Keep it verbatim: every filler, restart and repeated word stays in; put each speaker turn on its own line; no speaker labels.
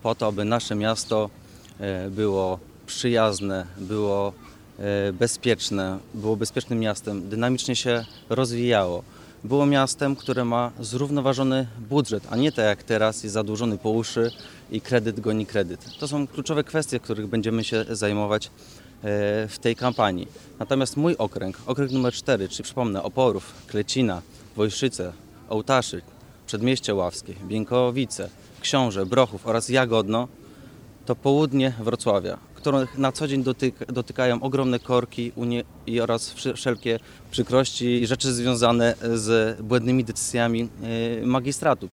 po to, aby nasze miasto było przyjazne, było bezpieczne, było bezpiecznym miastem, dynamicznie się rozwijało. Było miastem, które ma zrównoważony budżet, a nie tak jak teraz jest zadłużony po uszy i kredyt goni kredyt. To są kluczowe kwestie, których będziemy się zajmować w tej kampanii. Natomiast mój okręg, okręg numer cztery, czyli przypomnę Oporów, Klecina, Wojszyce, Ołtaszy, Przedmieście Ławskie, Bieńkowice, Książe, Brochów oraz Jagodno, to południe Wrocławia, których na co dzień dotyka, dotykają ogromne korki unie, i oraz wszelkie przykrości i rzeczy związane z błędnymi decyzjami magistratu.